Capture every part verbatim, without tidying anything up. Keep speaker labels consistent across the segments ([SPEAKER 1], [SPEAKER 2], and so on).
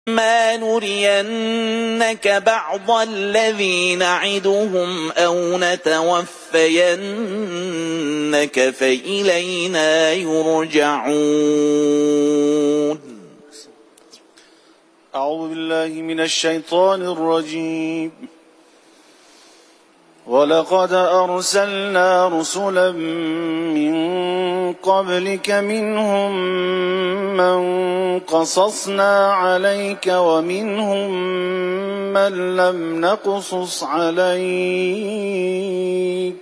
[SPEAKER 1] ما نرينك بعض الذي نعدهم أو نتوفينك فإلينا يرجعون.
[SPEAKER 2] أعوذ بالله من الشيطان الرجيم. ولقد أرسلنا رسلا من قبلك منهم من قصصنا عليك ومنهم من لم نقصص عليك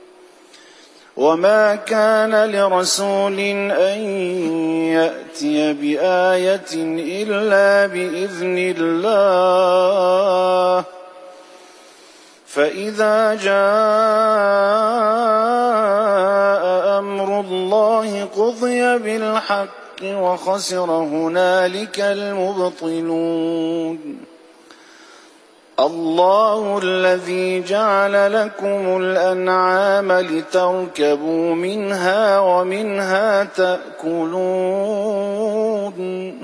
[SPEAKER 2] وما كان لرسول أن يأتي بآية إلا بإذن الله فإذا جاء أمر الله قضي بالحق وخسر هنالك المبطلون. الله الذي جعل لكم الأنعام لتركبوا منها ومنها تأكلون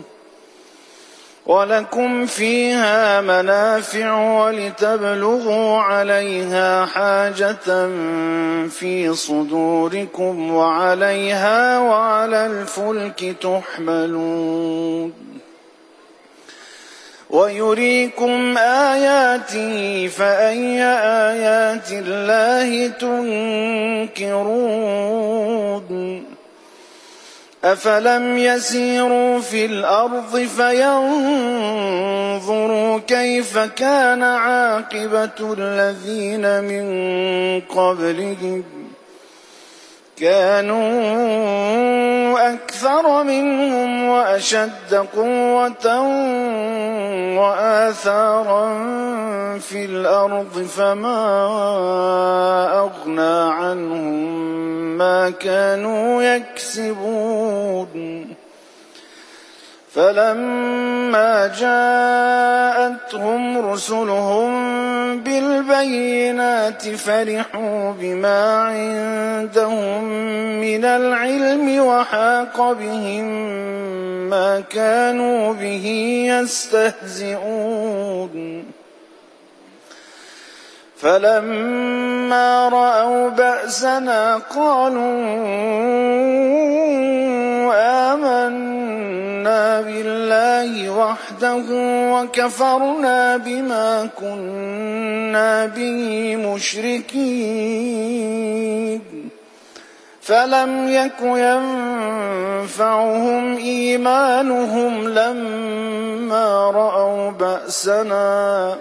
[SPEAKER 2] ولكم فيها منافع ولتبلغوا عليها حاجة في صدوركم وعليها وعلى الفلك تحملون ويريكم آياته فأي آيات الله تنكرون أفلم يسيروا في الأرض فينظروا كيف كان عاقبة الذين من قبلهم كانوا أكثر منهم وأشد قوة وآثارا في الأرض فما أغنى عنهم ما كانوا يكسبون فلما جاءتهم رسلهم بالبينات فرحوا بما عندهم من العلم وحاق بهم ما كانوا به يستهزئون فلما رأوا بأسنا قالوا آمنا بالله وحده وكفرنا بما كنا به مشركين فلم يك ينفعهم إيمانهم لما رأوا بأسنا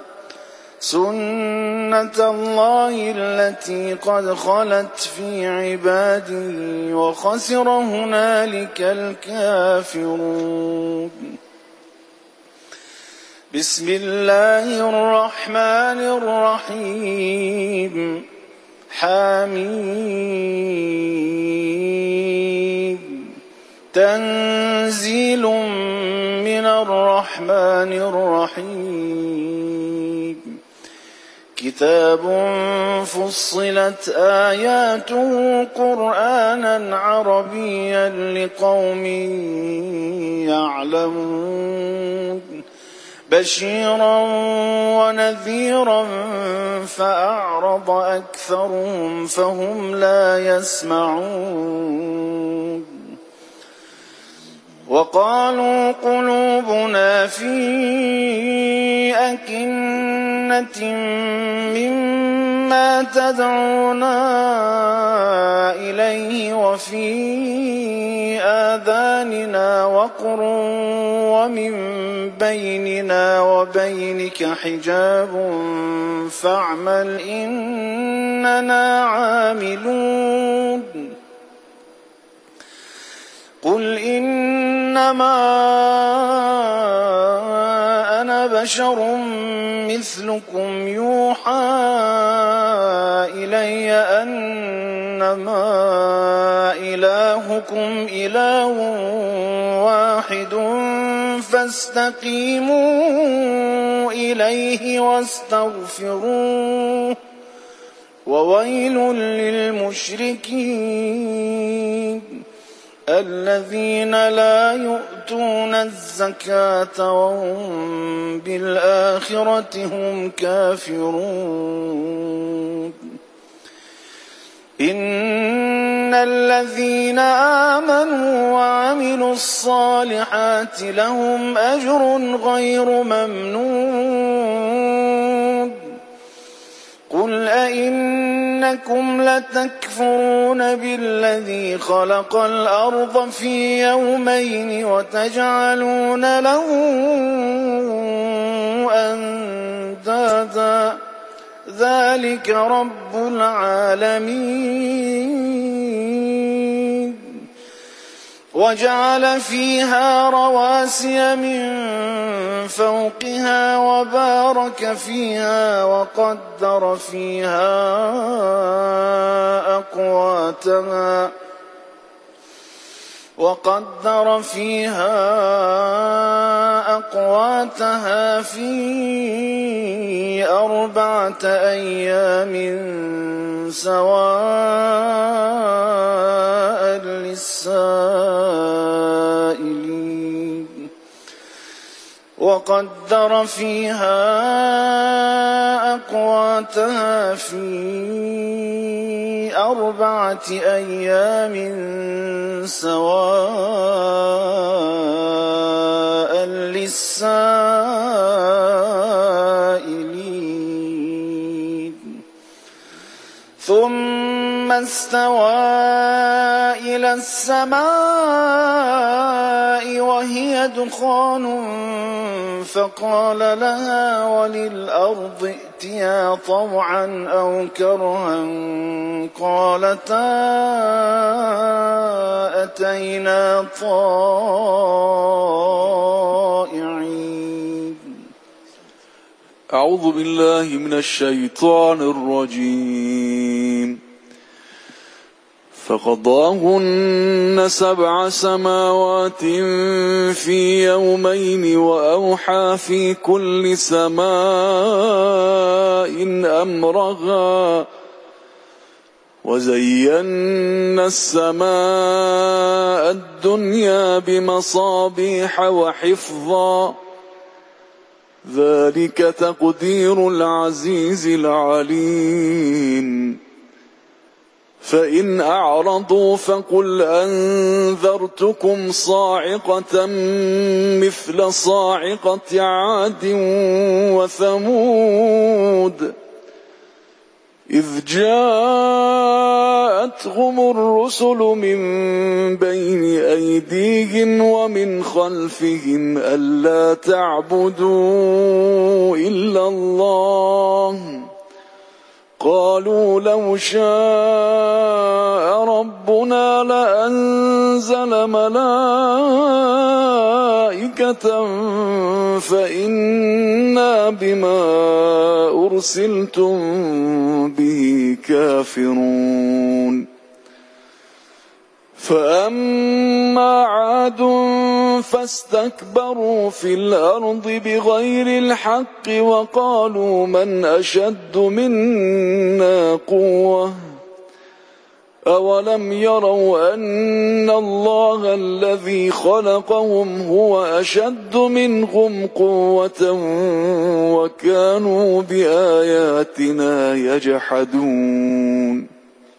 [SPEAKER 2] سنة الله التي قد خلت في عباده وخسر هنالك الكافرون. بسم الله الرحمن الرحيم. حميم تنزيل من الرحمن الرحيم كتاب فصلت آياته قرآنا عربيا لقوم يعلمون بشيرا ونذيرا فأعرض أكثرهم فهم لا يسمعون وقالوا قلوبنا في أكنة مما تدعونا إليه وفي آذاننا وقر ومن بيننا وبينك حجاب فاعمل إننا عاملون قل إنما أنا بشر مثلكم يوحى إلي أنما إلهكم إله واحد فاستقيموا إليه واستغفروه وويل للمشركين الذين لا يؤتون الزكاة وهم بالآخرة هم كافرون إن الذين آمنوا وعملوا الصالحات لهم أجر غير ممنون قل أئنكم لتكفرون بالذي خلق الأرض في يومين وتجعلون له أندادا ذلك رب العالمين وجعل فيها رواسي من فوقها وبارك فيها وقدر فيها أقواتها وقدر فيها أقواتها في أربعة أيام سواء للسائلين وقدر فيها أقواتها في أربعة أيام سواء للسائلين ثم استوى إلى السماء وهي دخان فقال لها وللأرض ائتيا طوعا أو كرها قالتا أتينا طائعين.
[SPEAKER 3] أعوذ بالله من الشيطان الرجيم. فقضاهن سبع سماوات في يومين وأوحى في كل سماء أمرها وزينا السماء الدنيا بمصابيح وحفظا ذلك تقدير العزيز العليم. فإن أعرضوا فقل أنذرتكم صاعقة مثل صاعقة عاد وثمود إذ جاءتهم الرسل من بين أيديهم ومن خلفهم ألا تعبدوا إلا الله قالوا لو شاء ربنا لأنزل ملائكة فإنا بما أرسلتم به كافرون. فأما عاد فاستكبروا في الأرض بغير الحق وقالوا من أشد منا قوة أولم يروا أن الله الذي خلقهم هو أشد منهم قوة وكانوا بآياتنا يجحدون.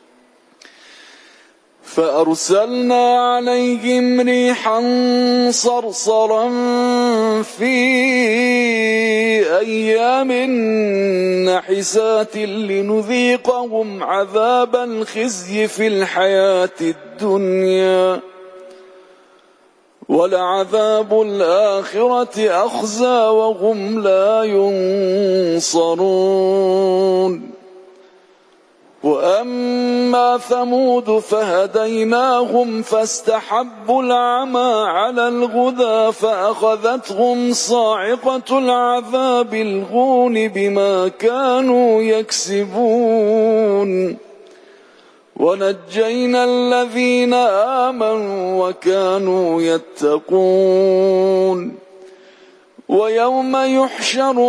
[SPEAKER 3] فأرسلنا عليهم ريحا صرصرا في أيام نحسات لنذيقهم عذاب الخزي في الحياة الدنيا ولعذاب الآخرة أخزى وهم لا ينصرون. وأما ثمود فهديناهم فاستحبوا العمى على الهدى فأخذتهم صاعقة العذاب الهون بما كانوا يكسبون ونجينا الذين آمنوا وكانوا يتقون. ويوم يحشر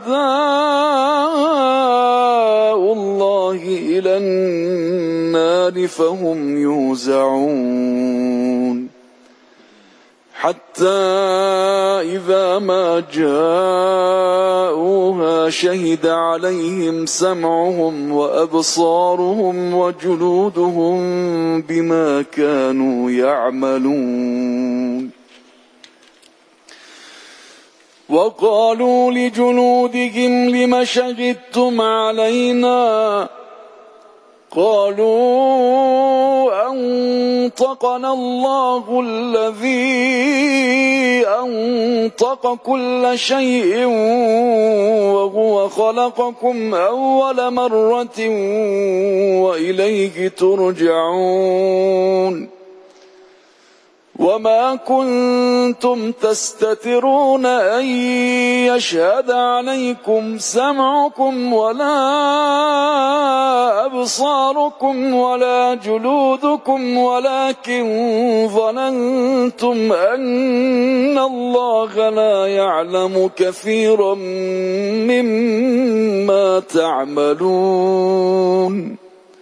[SPEAKER 3] أعداء الله إلى النار فهم يوزعون حتى إذا ما جاءوها شهد عليهم سمعهم وأبصارهم وجلودهم بما كانوا يعملون وقالوا لجلودهم لم شهدتم علينا قالوا أنطقنا الله الذي أنطق كل شيء وهو خلقكم أول مرة وإليه ترجعون وما كنتم تستترون أن يشهد عليكم سمعكم ولا أبصاركم ولا جلودكم ولكن ظننتم أن الله لا يعلم كثيرا مما تعملون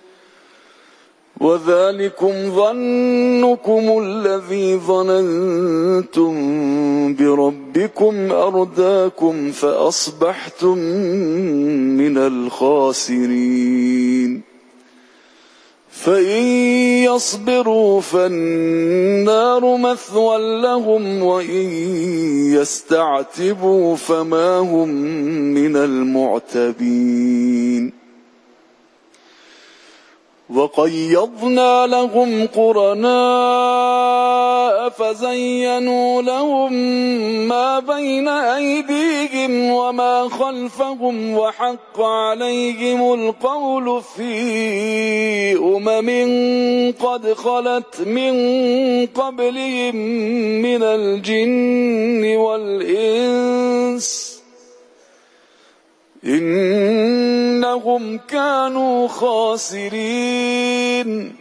[SPEAKER 3] وذلكم ظنكم الذي ظننتم بربكم أرداكم فأصبحتم من الخاسرين فإن يصبروا فالنار مثوى لهم وإن يستعتبوا فما هم من المعتبين وقيضنا لهم قرناء فزينوا لهم ما بين أيديهم وما خلفهم وحق عليهم القول في أمم قد خلت من قبلهم من الجن والإنس إنهم كانوا خاسرين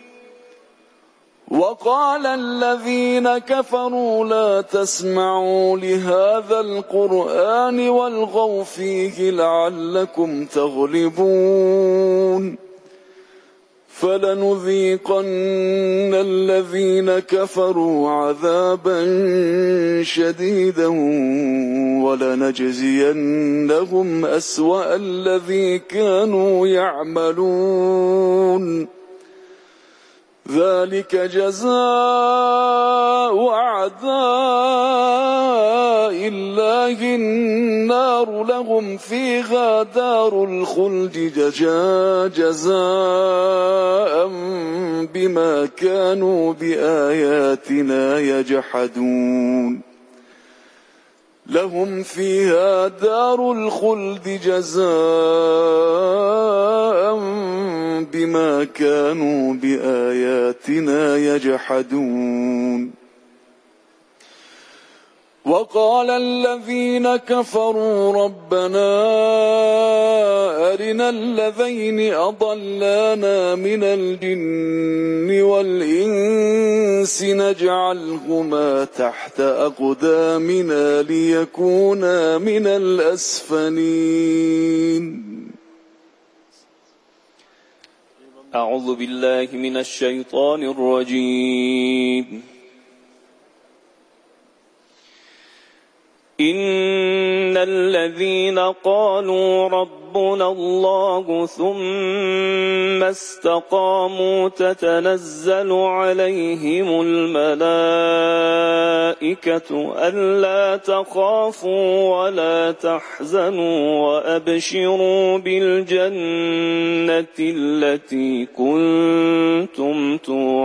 [SPEAKER 3] وقال الذين كفروا لا تسمعوا لهذا القرآن والغوا فيه لعلكم تغلبون فلنذيقن الذين كفروا عذابا شديدا ولنجزينهم أسوأ الذي كانوا يعملون ذلك جزاء أعداء الله النار لهم فيها دار الخلد جزاء بما كانوا بآياتنا يجحدون لهم فيها دار الخلد جزاء بما كانوا بآياتنا يجحدون وقال الذين كفروا ربنا أرنا الذين أضلانا من الجن والإنس نجعلهما تحت أقدامنا ليكونا من الأسفلين
[SPEAKER 4] أعوذ بالله من الشيطان الرجيم إن الذين قالوا ربنا الله ثم استقاموا تتنزل عليهم الملائكة ألا تخافوا ولا تحزنوا وأبشروا بالجنة التي كنتم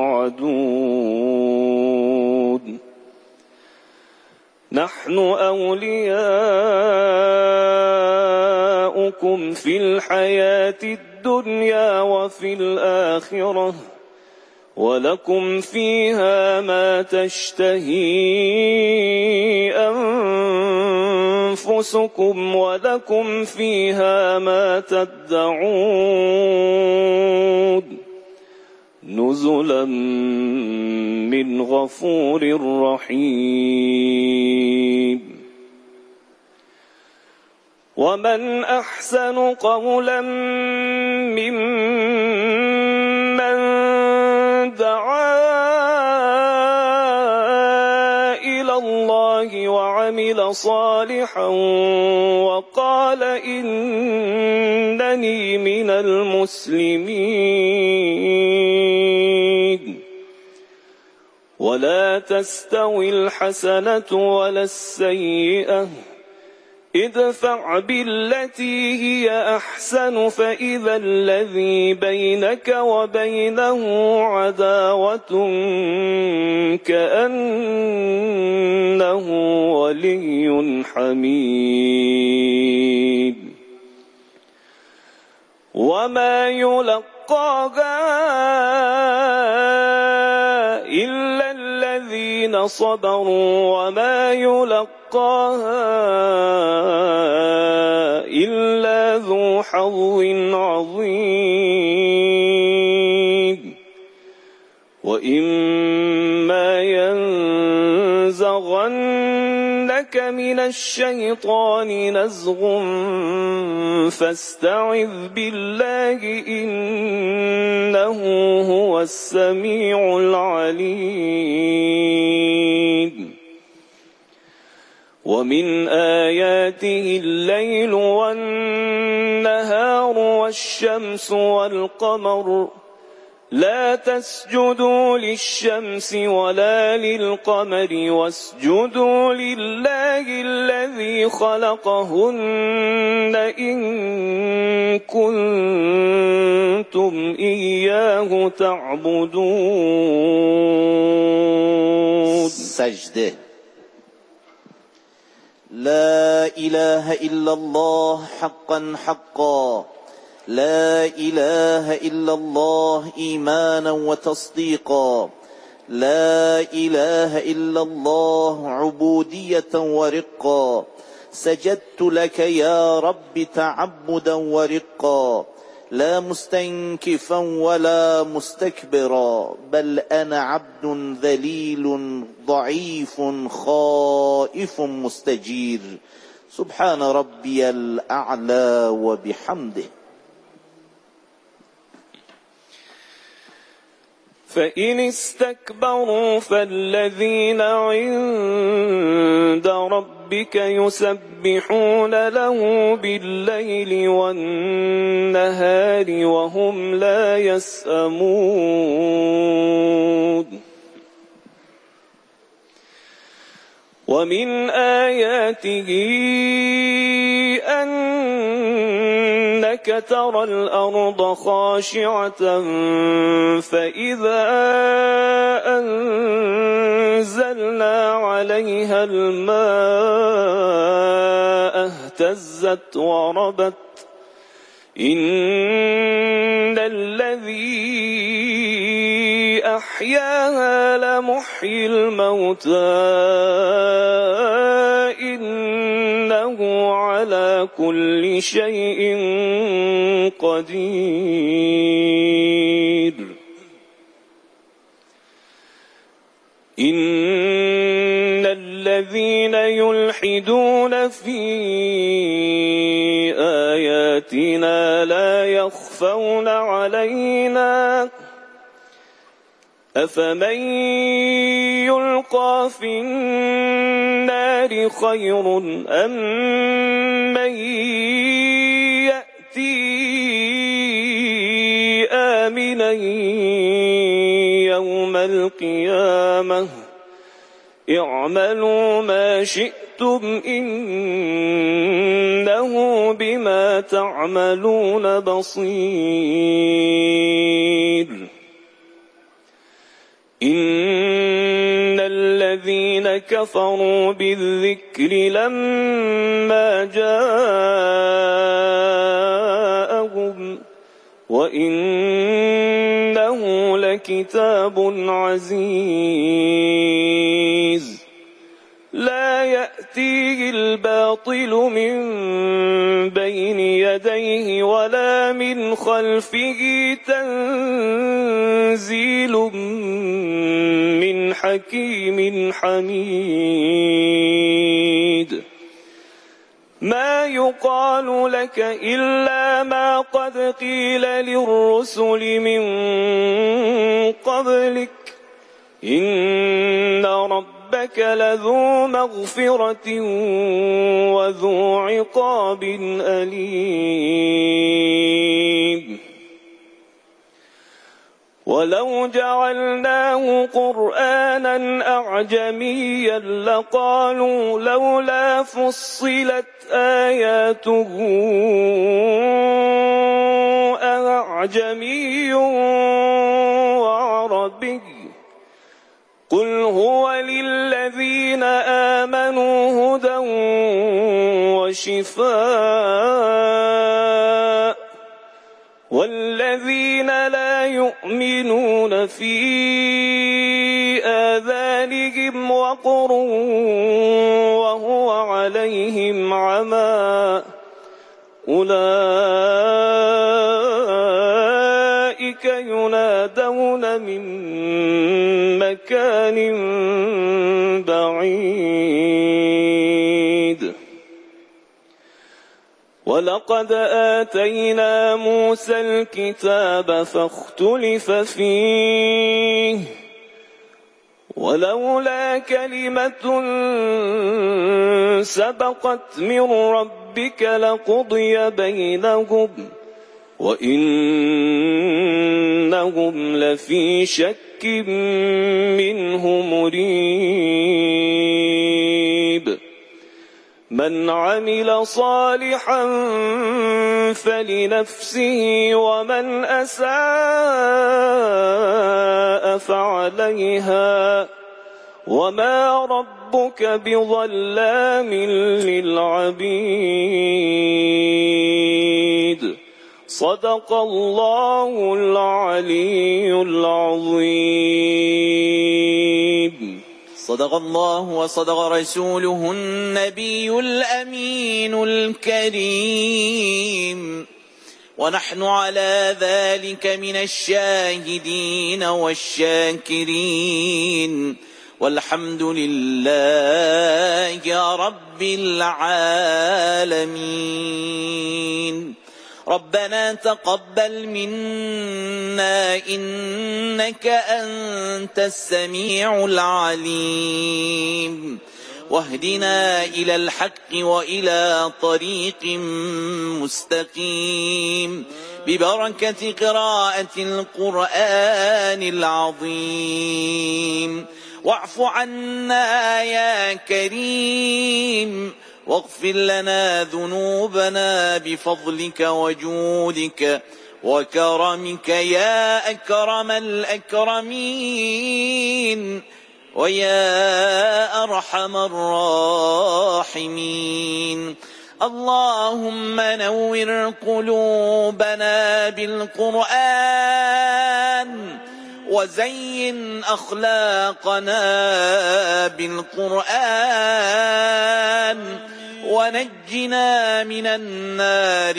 [SPEAKER 4] توعدون نحن أولياؤكم في الحياة الدنيا وفي الآخرة ولكم فيها ما تشتهي أنفسكم ولكم فيها ما تدعون نزلا من غفور رحيم ومن أحسن قولا ممن دعا إلى الله وعمل صالحا وقال إنني من المسلمين. ولا تستوي الحسنة ولا السيئة ادفع بالتي هي أحسن فإذا الذي بينك وبينه عداوة كأنه ولي حميد. وما يلقاها إلا الذين صبروا وما يلقاها إلا ذو حظ عظيم. وإما ينزغنك من الشيطان نزغ فاستعذ بالله إنه هو السميع العليم. ومن آياته الليل والنهار والشمس والقمر لا تسجدوا للشمس ولا للقمر واسجدوا لله الذي خلقهن إن كنتم إياه تعبدون.
[SPEAKER 1] سجده. لا إله إلا الله حقا حقا، لا إله إلا الله إيمانا وتصديقا، لا إله إلا الله عبودية ورقا، سجدت لك يا رب تعبدا ورقا، لا مستنكفا ولا مستكبرا، بل أنا عبد ذليل ضعيف خائف مستجير، سبحان ربي الأعلى وبحمده.
[SPEAKER 4] فإن استكبروا فالذين عند ربك يسبحون له بالليل والنهار وهم لا يسأمون. ومن آياته أنك ترى الأرض خاشعة فإذا أنزلنا عليها الماء اهتزت وربت إن الذي أحياها لمحيي الموتى إنه على كل شيء قدير. إن الذين يلحدون في آياتنا لا يخفون علينا أفمن يلقى في النار خير أم من يأتي آمنا يوم القيامة اعملوا ما شئتم إنه بما تعملون بصير. إن الذين كفروا بالذكر لما جاءهم وإنه لكتاب عزيز لا يأتيه الباطل من بين يديه ولا من خلفه تنزيل من حكيم حميد. ما يقال لك إلا ما قد قيل للرسل من قبلك إن ربك لذو مغفرة وذو عقاب أليم ولو جعلناه قرآنا أعجميا لقالوا لولا فصلت آياته أعجمي وعربي قل هو للذين آمنوا هدى وشفاء والذين لا يؤمنون في آذانهم وقر وهو عليهم عمى أولئك ينادون من مكان بعيد ولقد آتينا موسى الكتاب فاختلف فيه ولولا كلمة سبقت من ربك لقضي بينهم وإنهم لفي شك منه مريب من عمل صالحا فلنفسه ومن أساء فعليها وما ربك بظلام للعبيد صدق الله العلي العظيم.
[SPEAKER 1] صدق الله وصدق رسوله النبي الأمين الكريم، ونحن على ذلك من الشاهدين والشاكرين، والحمد لله رب العالمين. ربنا تقبل منا إنك أنت السميع العليم، واهدنا إلى الحق وإلى طريق مستقيم ببركة قراءة القرآن العظيم. واعف عنا يا كريم، واغفر لنا ذنوبنا بفضلك وجودك وكرمك يا أكرم الأكرمين ويا أرحم الراحمين. اللهم نور قلوبنا بالقرآن، وزين أخلاقنا بالقرآن، ونجنا من النار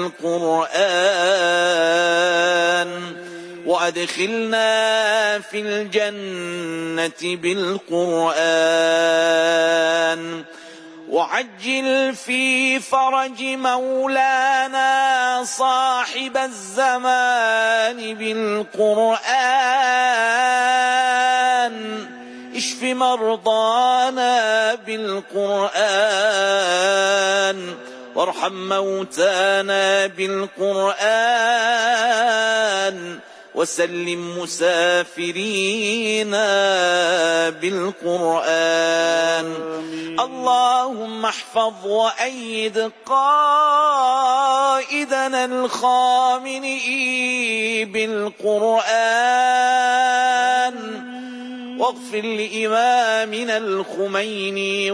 [SPEAKER 1] بالقرآن، وأدخلنا في الجنة بالقرآن، وعجل في فرج مولانا صاحب الزمان بالقرآن، اشف مرضانا بالقرآن، وارحم موتانا بالقرآن، وسلم مسافرينا بالقرآن. اللهم احفظ وأيد قائدنا الخامنئي بالقرآن، واغفر لإمامنا الخميني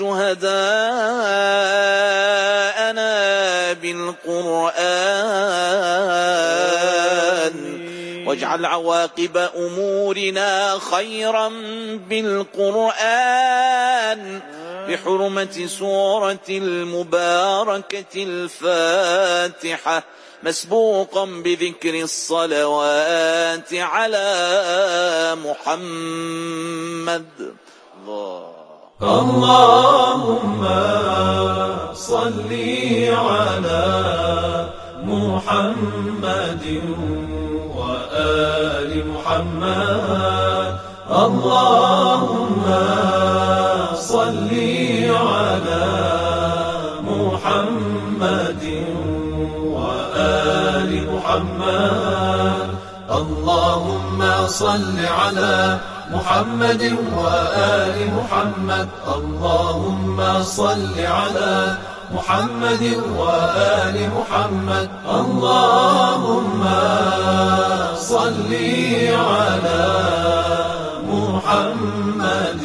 [SPEAKER 1] وشهداءنا بالقرآن، واجعل عواقب أمورنا خيرا بالقرآن، بحرمة سورة المباركة الفاتحة، مسبوقا بذكر الصلوات على محمد. الله
[SPEAKER 5] اللهم صل على محمد وآل محمد. اللهم صل على محمد وآل محمد. اللهم صل على محمد وآل محمد. اللهم صل على محمد وآل محمد. اللهم صل على محمد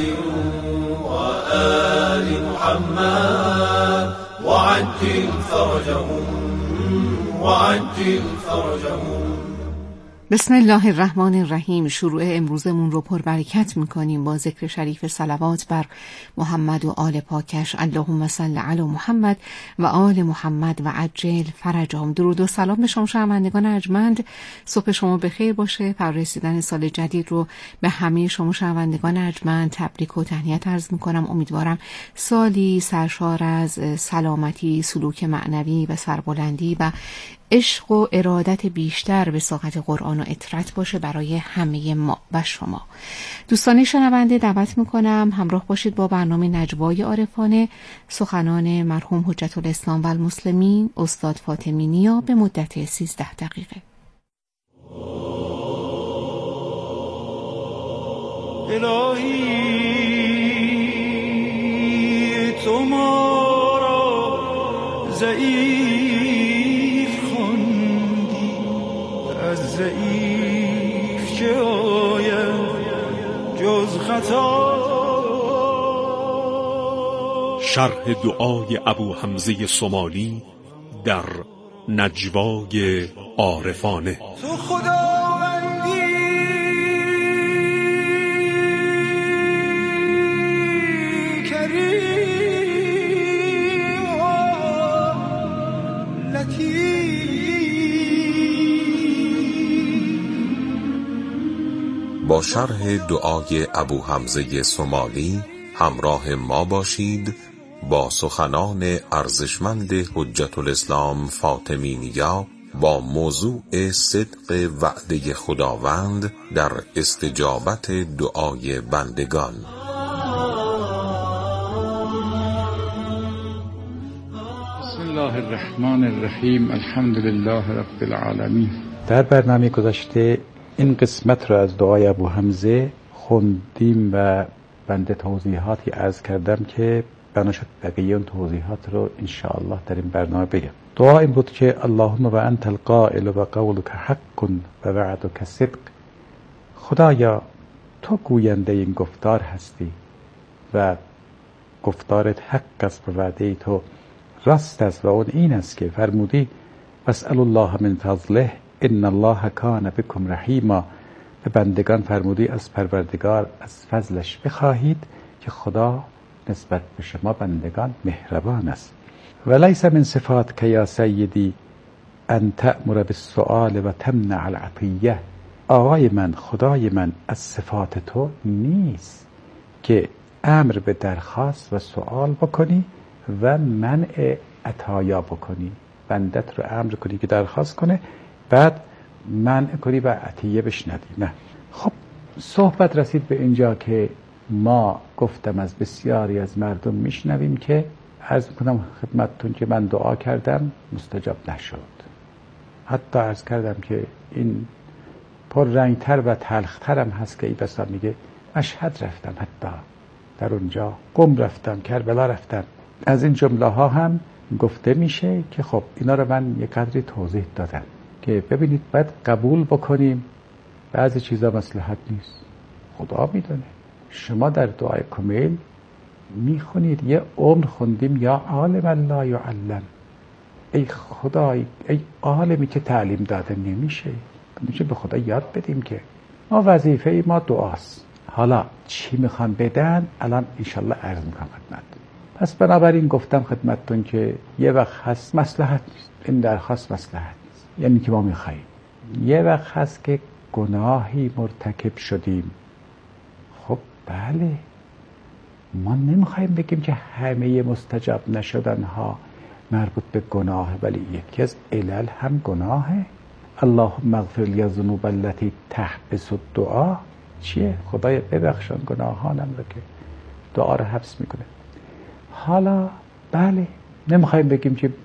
[SPEAKER 5] وآل محمد وعجل فرجهم وعجل فرجهم.
[SPEAKER 6] بسم الله الرحمن الرحیم. شروع امروزمون رو پربرکت میکنیم با ذکر شریف صلوات بر محمد و آل پاکش. اللهم صل علی محمد و آل محمد و عجل فرجهم. درود و سلام به شما شنوندگان ارجمند. صبح شما بخیر باشه. پر رسیدن سال جدید رو به همه شما شنوندگان ارجمند تبریک و تهنیت عرض میکنم. امیدوارم سالی سرشار از سلامتی، سلوک معنوی و سربلندی و عشق و ارادت بیشتر به ساعت قرآن و اطرت باشه برای همه ما و شما. دوستان شنونده دعوت میکنم همراه باشید با برنامه نجوای عارفانه، سخنان مرحوم حجت الاسلام و المسلمین استاد فاطمی نیا به مدت سیزده دقیقه.
[SPEAKER 5] الهی تو ما را ضعیف خواندی، از ضعیف چه آید جز خطا.
[SPEAKER 7] شرح دعای ابو حمزه صومالی در نجوای عارفانه.
[SPEAKER 5] تو خداوندی کریم لطیف.
[SPEAKER 8] با شرح دعای ابو حمزه صومالی همراه ما باشید با سخنان ارزشمند حجت الاسلام فاطمی نیا با موضوع صدق وعده خداوند در استجابت دعای بندگان.
[SPEAKER 9] بسم الله الرحمن الرحیم. الحمد لله رب العالمین. در برنامه گذشته این قسمت را از دعای ابو حمزه خوندیم و بنده توضیحاتی عرض کردم که بنا شد بقیه اون توضیحات رو انشاءالله در این برنامه بگم. دعا این بود که اللهم و انت القائل و قولک حق و وعدک صدق. خدایا تو گوینده این گفتار هستی و گفتارت حق است و وعده تو راست است و اون این است که فرمودی واسأل الله من فضله ان الله کان بکم رحیما. به بندگان فرمودی از پروردگار از فضلش بخواهید که خدا نسبت به شما بندگان مهربان است. ولیس من صفات که یا سیدی ان تأمر بالسؤال و تمنع العطیه. آقای من، خدای من، از صفات تو نیست که امر به درخواست و سؤال بکنی و منع عطایا بکنی. بندت رو امر کنی که درخواست کنه بعد منع کنی و عطیه بشندی. نه. خب صحبت رسید به اینجا که ما گفتم از بسیاری از مردم میشنویم که عرض میکنم خدمتتون که من دعا کردم مستجاب نشد. حتی عرض کردم که این پر رنگتر و تلخترم هست که ای بسا میگه مشهد رفتم، حتی در اونجا قم رفتم، کربلا رفتم. از این جمله ها هم گفته میشه که خب اینا رو من یک قدری توضیح دادم که ببینید باید قبول بکنیم بعضی چیزا مصلحت نیست، خدا میدونه. شما در دعای کمیل میخونید یه عمر خوندیم یا عالم لا یعلم. ای خدای، ای عالمی که تعلیم داده نمیشه، میشه به خدا یاد بدیم که ما وظیفه ای ما دعاست. حالا چی میخوان بدن الان انشالله عرض میکنم خدمت. پس بنابراین گفتم خدمتتون که یه وقت هست مصلحت نیست، این درخواست مصلحت نیست، یعنی که ما میخواییم. یه وقت هست که گناهی مرتکب شدیم، خب بله ما نمیخوایم بگیم که همه مستجاب نشدن ها مربوط به گناه، ولی یکی از علل هم گناهه. اللهم اغفر لی الذنوب التي تحبس الدعا چیه؟ خدای ببخشان گناهانم رو که دعا رو حبس میکنه. حالا بله نمیخوایم بگیم که